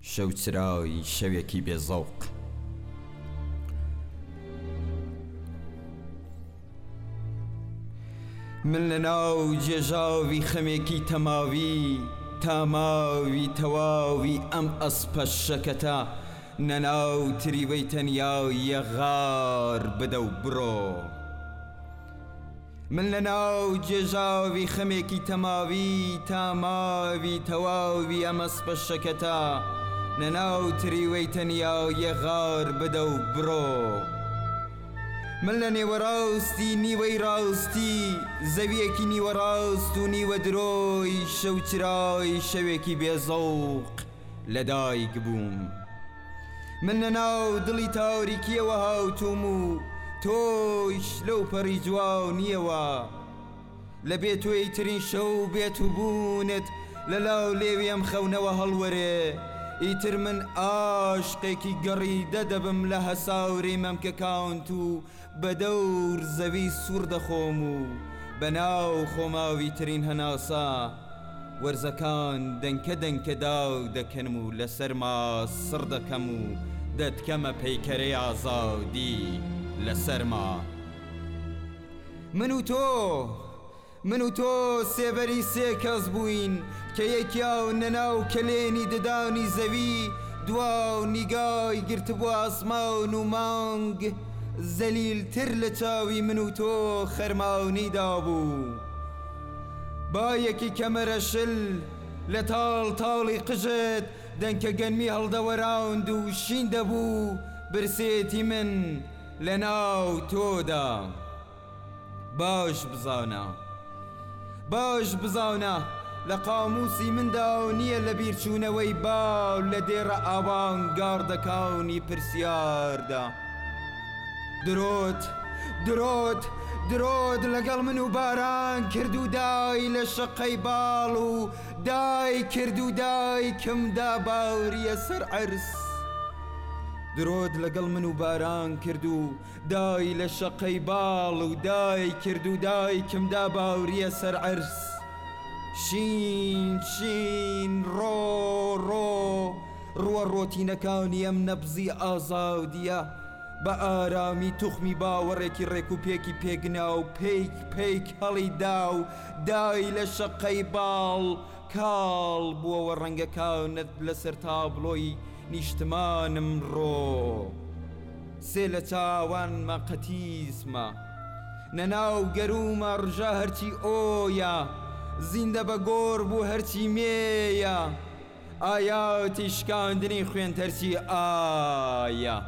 شەوچراوی شەوێکی بێزەوق. من لە ناو جێژاوی خەمێکی تەماوی تاماوی تەواوی ئەم ئەسپە شەکەتە نەناو تریوەی تەنیاویە غار بدە و بڕۆ. من لە ناو جێژاوی خەمێکی تەماوی تاماوی تەواوی ئەم ئەسپە شەکەتە نەناو تریوەی تەنیاویە غار بدە و بڕۆ. من لە نێوەڕاستی نیوەی ڕاستی زەویەکی نیوە ڕاست و نیوە درۆی شەوچرای شەوێکی بێزەوق لەدایک بووم. من لە ناو دڵی تاریکیەوە هاوتوم و تۆیش لەو پەڕی جواو نییەوە لە بێتوێی ترین شەو بێت و بوونت لە لاو لێوی ئەم خەونەوە هەڵوەرێ. ئیتر من ئاشقێکی گەڕیدە دەبم لە هەساوری مەمکەکانت و بە دەور زەوی سوور دەخۆم و بە ناو خۆماوی ترین هەناسا وەرزەکان دەنکە دەنکە داو دەکەم و لەسەرما سڕ دەکەم و دەتکەمە پەیکەرەی ئازادی لەسەرما. من و تۆ سێبەری سێ کەس بووین کە یەکیاو نەناو کەلێنی ددانی زەوی دواو نیگای گرتبووە ئاسمان و مانگ زەلیلتر لە چاوی من و تۆ خەرماونیدا بوو. با یەکی کەمەرەشل لە تاڵی قژت دەنکە گەنمی هەڵدەوەراوند و شین دەبوو برسێتی من لە ناو تۆدا. باش بزانە لە قاموسی مندا و نییە لە بیرچوونەوەی باو لە دێڕە ئاوان گاردەکانی پرسیاردا. درۆت لەگەڵ من و باران کرد و دای لە شەقەی باڵ و دای کرد و دایکمدا باوریە سەر عەرس. درۆت لەگەڵ من و باران کرد و دای لە شەقەی باڵ و دای کرد و دایکمدا باوریە سەر عەرس. شین ڕۆ ڕۆتینەکانی ئەم نەبزی ئازادیە بە ئارامی توخمی باوەڕێکی ڕێک و پێکی پێگنا و پێیک هەڵی دا و دای لە شەقەی باڵ کاڵ بووەوە ڕەنگەکانت لەسەر تابلۆی نیشتمانم ڕۆ. سێ لە چاوانمە قەتیزمە نەناو گەرومە ڕژە هەرچی ئۆیە زیندە بە گۆڕ بوو هەرچی مێیە ئایاتی شکاندنی خوێن تەرچی ئایە.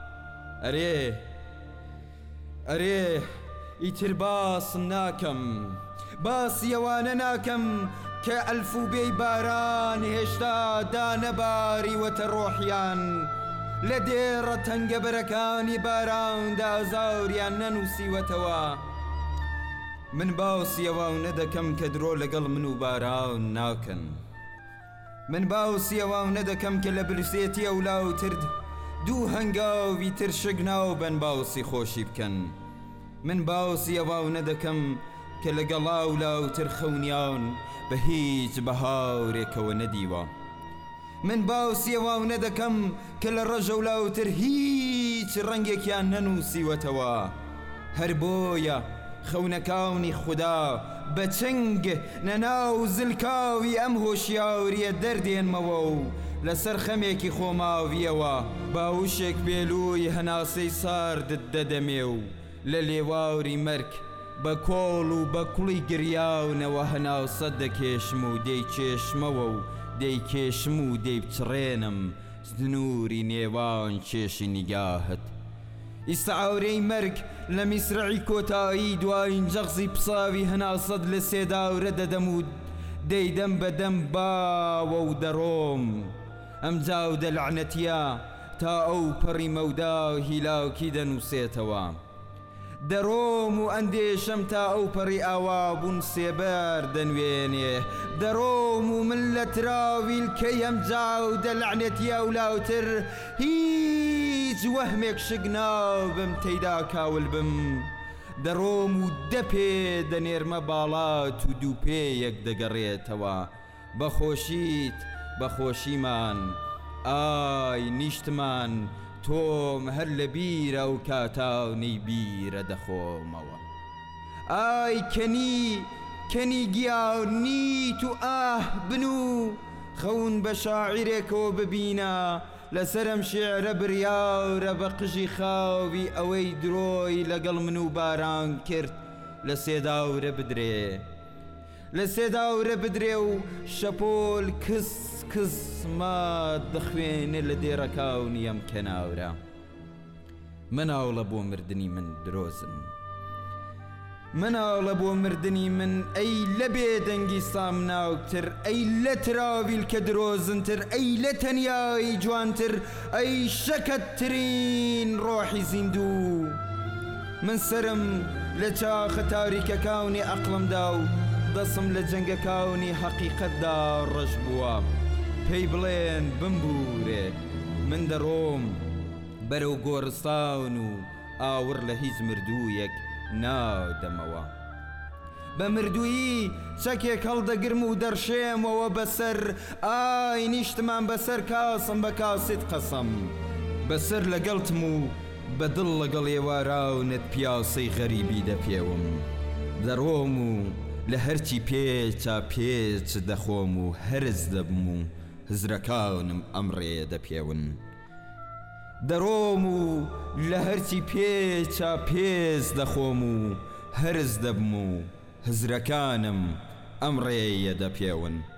ئەرێ ئیتر باسم ناکەم باسی ئەوانە ناکەم کە ئەلفوبێی باران هێشتا دانەباریوەتە ڕۆحیان لە دێڕە تەنگەبەرەکانی باراندا زاوریان نەنووسیوەتەوە. من باوسی ئەوانە دەکەم کە درۆ لەگەڵ من و باران ناکەن. من باوسی ئەوانە دەکەم کە لە برسێتی ئەولاوتر دوو هەنگاوی تر شک ناوبەن باوسی خۆشی بکەن. من باوسی ئەوانە دەکەم کە لەگەڵا ولاوتر خەونیان بە هیچ بەهاورێکەوە نەدیوە. من باوسی ئەوانە دەکەم کە لە ڕەژە ولاوتر هیچ ڕەنگێکیان نەنووسیوەتەوە. هەر بۆیە خەونەکانی خوددا بە چنگ نەناو زلکاوی ئەم هۆشیاوریە دەردێنمەوە و لەسەر خەمێکی خۆماویەوە باوشێک بێلووی هەناسەی ساردت دەدەمێ و لە لێواوری مەرگ بە کۆڵ و بە کوڵی گریاونەوە هەناسە دەکێشم و دەیکێشمەوە و دەیکێشم و دەیبچڕێنم سنووری نێوان کێشی نیگاهت. ئیسعاورەی مەرگ لە میسرعی کۆتایی دوایین جەغزی پساوی هەناسەد لە سێداورە دەدەم و دەیدەم بەدەم باوە و دەڕۆم. ئەم جاو دەلعنەتیە تا ئەو پەڕی مەودا هیلاوکی دەنووسێتەوە. دەڕۆم و ئەندێشەم تا ئەو پەڕی ئاوا بوون سێبەر دەنوێنێ. دەڕۆم و من لە تراویلکەی ئەم جاو دەلعنەتیە ولاوتر هیچ وەهمێک شک ناوبم تەیدا کاول بم. دەڕۆم و دەپێ دەنێرمە باڵات و دووپێیەک دەگەڕێتەوە. بەخۆشیت بەخۆشیمان ئای نیشتمان تۆم هەر لە بیرە و کاتاونەی بیرە دەخۆمەوە. ئای کەنی گیاونیت و ئاه بنوو خەون بە شاعیرێکەوە ببینە لەسەرم شێعرە بریاورە بە قژی خاوی ئەوەی درۆی لەگەڵ من و باران کرد لە سێداورە بدرێ و شەپۆل کس مات دەخوێنێ لە دێڕەکاونی ئەم کەناورە. مناوڵە بۆ مردنی من درۆزن، مناڵە بۆ مردنی من ئەی لە بێدەنگی سامناوتر، ئەی لە تراویل کە درۆزنتر، ئەی لە تەنیایی جوانتر، ئەی شەکەتترین ڕۆحی زیندوو. من سرم لە چاخە تاریکەکانی عەقڵمدا و دەسم لە جەنگەکانی حەقیقەتدا ڕەش بووە. پێی بڵێن بمبورێ من دەڕۆم بەرەو گۆڕستان و ئاور لە هیچ مردوویەک نادەمەوە. بە مردوویی چەکێک هەڵدەگرم و دەرشێمەوە بەسەر. ئای نیشتمان بەسەر کاسم بە کاسێت قەسەم، بەسەر لەگەڵتم و بەدڵ لەگەڵ ێوارانت پیاسەی غەریبی دەپێوم. دەڕۆم و لە هەرچی پێچا پێچ دەخۆم و هەرز دەبم و هزرەکانم ئەمڕێ دەپێون. دەڕۆم و لە هەرچی پێچا پێچ دەخۆم و هەرز دەبم و هزرەکانم ئەمڕێیە دەپێون.